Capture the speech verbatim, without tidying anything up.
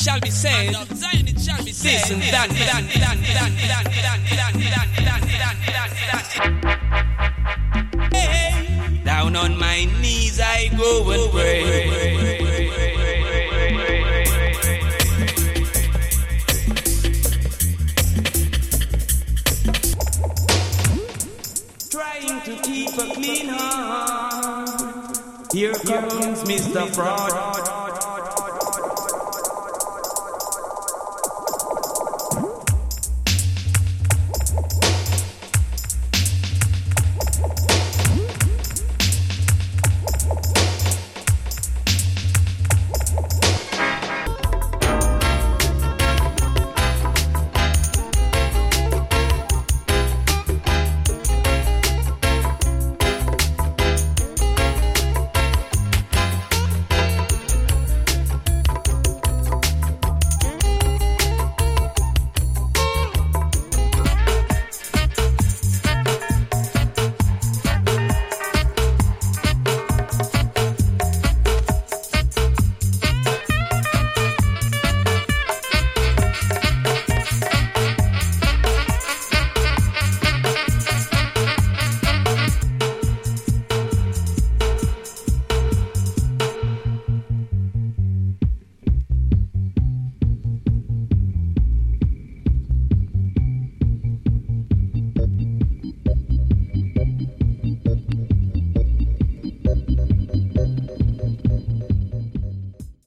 shall be said. And of Zion it shall be said. This and that, that, that, that, that, that, that, that, that, that. Hey, down on my knees I go and pray. Trying to keep a clean heart. Here comes Mister Fraud.